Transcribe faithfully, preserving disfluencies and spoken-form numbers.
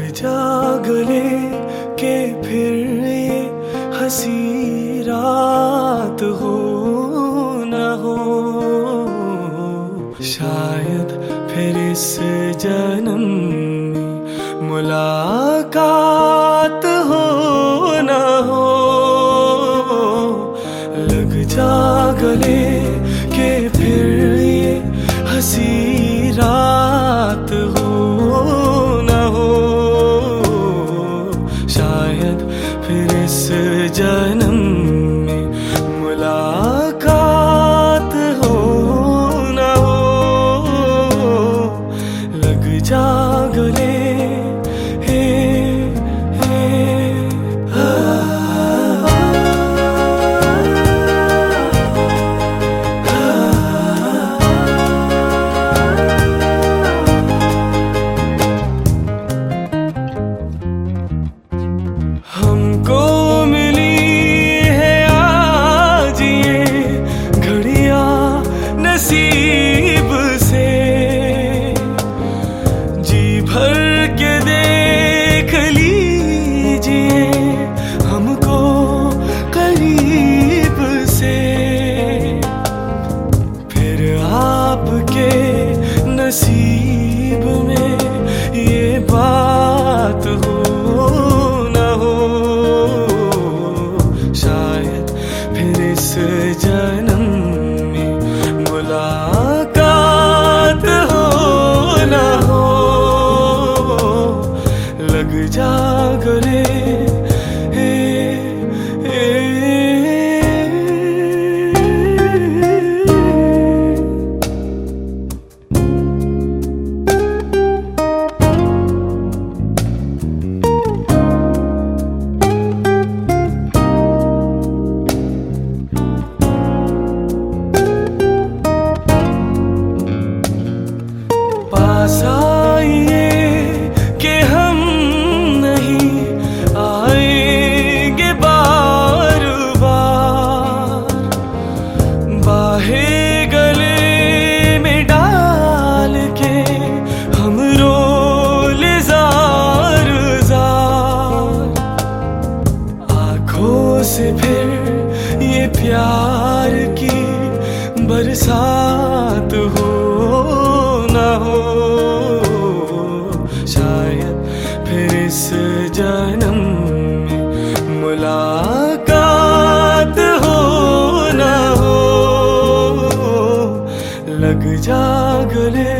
जा गले के फिर ये हंसी रात हो न हो, शायद फिर इस जन्म में मुलाकात हो न हो। लग जा गले के फिर ये हंसी रात हो न हो, शायद फिर इस जन्म में मुलाकात हो न हो। लग जा गले हे हे आ, हमको मिली है आज ये घड़ियां नसीब से, जी भर के देख लीजिए हमको करीब से। फिर आपके नसीब में ये बात हो जन्म में मुलाकात हो न हो। लग जा गले हे हे पास आइए कि हम नहीं आएंगे बार बार, बाहे गले में डाल के हम रोले जार जार। आँखों से फिर ये प्यार की बरसात हो न हो, शायद फिर इस जन्म में मुलाकात हो न हो। लग जा गले